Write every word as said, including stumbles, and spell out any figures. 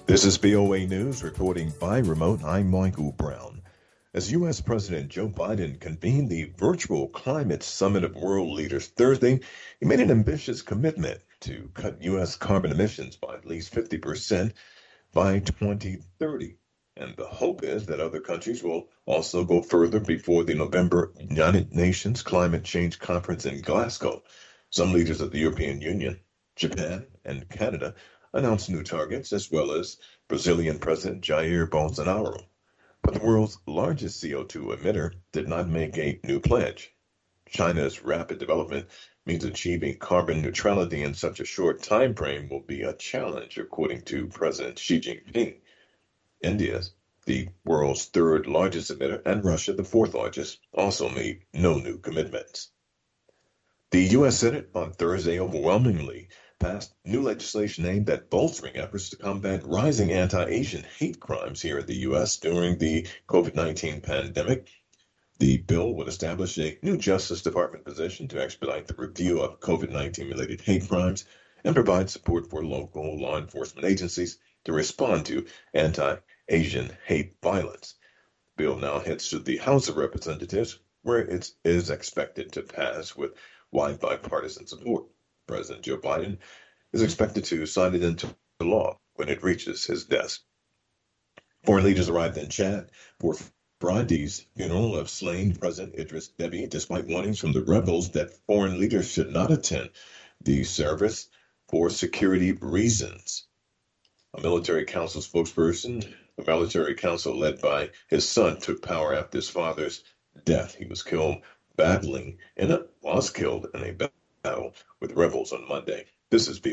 This is B O A News reporting by remote. I'm Michael Brown. As U S. President Joe Biden convened the virtual climate summit of world leaders Thursday, he made an ambitious commitment to cut U S carbon emissions by at least fifty percent by twenty thirty. And the hope is that other countries will also go further before the November United Nations Climate Change Conference in Glasgow. Some leaders of the European Union, Japan, and Canada announced new targets, as well as Brazilian President Jair Bolsonaro. But the world's largest C O two emitter did not make a new pledge. China's rapid development means achieving carbon neutrality in such a short time frame will be a challenge, according to President Xi Jinping. India, the world's third largest emitter, and Russia, the fourth largest, also made no new commitments. The U S. Senate on Thursday overwhelmingly passed new legislation aimed at bolstering efforts to combat rising anti-Asian hate crimes here in the U S during the COVID nineteen pandemic. The bill would establish a new Justice Department position to expedite the review of COVID nineteen related hate crimes and provide support for local law enforcement agencies to respond to anti-Asian hate violence. The bill now heads to the House of Representatives, where it is expected to pass with wide bipartisan support. President Joe Biden is expected to sign it into law when it reaches his desk. Foreign leaders arrived in Chad for Friday's funeral of slain President Idris Deby, despite warnings from the rebels that foreign leaders should not attend the service for security reasons. A military council spokesperson, a military council led by his son, took power after his father's death. He was killed battling in a was killed in a battle with rebels on Monday. This is